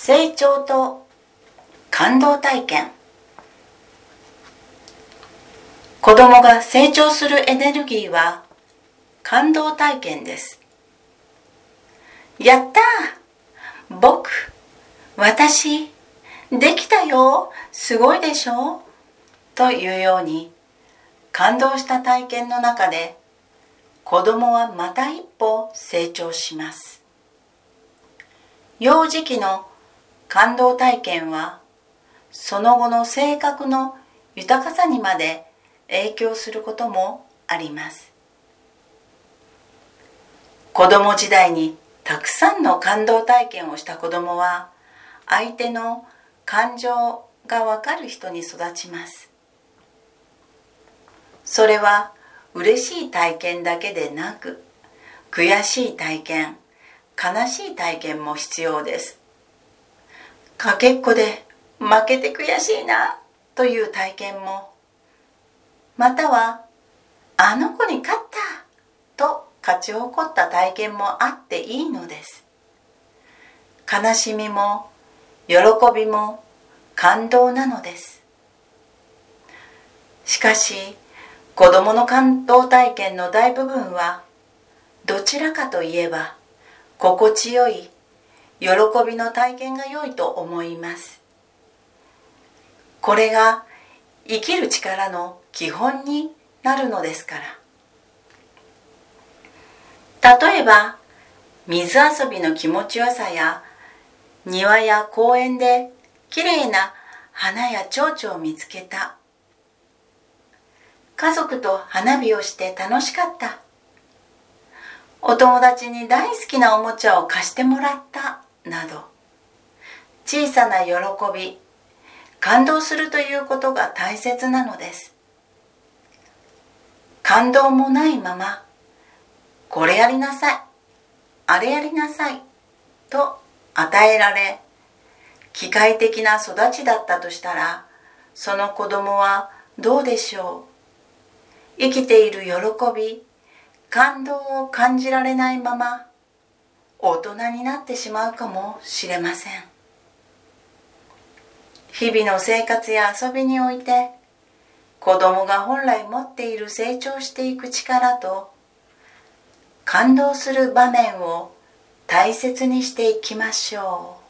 成長と感動体験。子供が成長するエネルギーは感動体験です。やったー、私、できたよ、すごいでしょというように感動した体験の中で子供はまた一歩成長します。幼児期の感動体験はその後の性格の豊かさにまで影響することもあります。子供時代にたくさんの感動体験をした子供は相手の感情がわかる人に育ちます。それは嬉しい体験だけでなく、悔しい体験、悲しい体験も必要です。かけっこで負けて悔しいなという体験も、またはあの子に勝ったと勝ち誇った体験もあっていいのです。悲しみも喜びも感動なのです。しかし子供の感動体験の大部分はどちらかといえば心地よい喜びの体験が良いと思います。これが生きる力の基本になるのですから。例えば水遊びの気持ちよさや庭や公園できれいな花や蝶々を見つけた、家族と花火をして楽しかった、お友達に大好きなおもちゃを貸してもらったなど、小さな喜び、感動するということが大切なのです。感動もないまま、これやりなさい、あれやりなさいと与えられ、機械的な育ちだったとしたら、その子供はどうでしょう。生きている喜び、感動を感じられないまま、大人になってしまうかもしれません。日々の生活や遊びにおいて、子供が本来持っている成長していく力と、感動する場面を大切にしていきましょう。